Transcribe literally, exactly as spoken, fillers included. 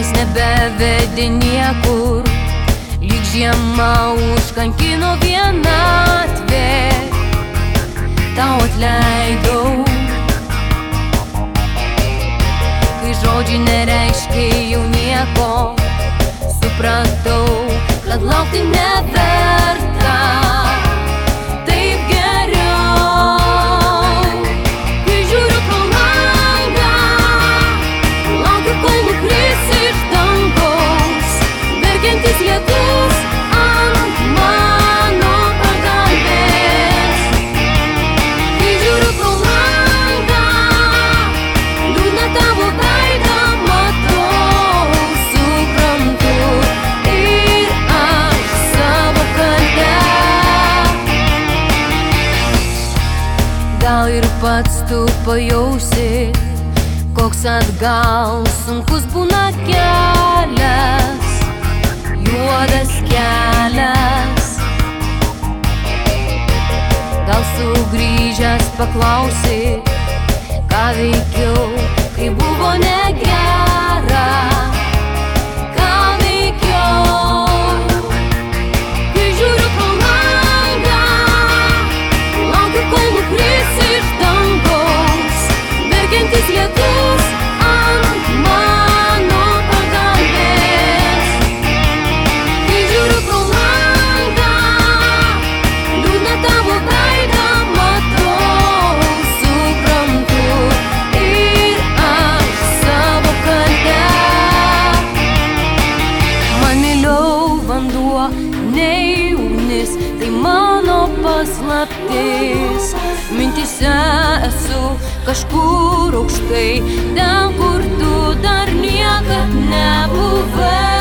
manęs nebevedi niekur, lyg žiema užkankino vienatvė. Tau atleidau, kai žodžiai nereiškia jau nieko. Supratau, kad laukti neverta, taip geriau. Kai žiūriu pro langą, laukiu, kol nukris iš dangaus verkiantis lietus ant mano pagalvės. Kai žiūriu pro langą, liūdną tavo veidą matau, suprantu ir aš savo kaltę. Gal ir pats tu pajausi, koks atgal sunkus būna kelias, juodas kelias. Gal sugrįžęs paklausi, ką veikiau, kai buvo negera. Ką veikiau, kai žiūriu pro langą, laukiu, kol nukris iš dangaus verkiantis lietus ant mano pagalvės. Kai žiūriu pro langą, liūdną tavo veidą matau, suprantu ir aš savo kaltę. Man mieliau vanduo nei ugnis, tai mano paslaptis. Mintyse esu kažkur aukštai, ten, kur tu dar niekad nebuvai.